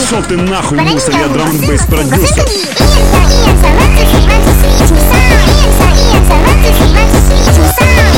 Пошел ты нахуй, мусор, я драм-н-бейс продюсер. Ian, sir, 1, 2, 3, 1, 2, 3, 1, 2, 3, 1, 2, 3, 1, 2, 3, 1, 2, 3, 1, 2, 3,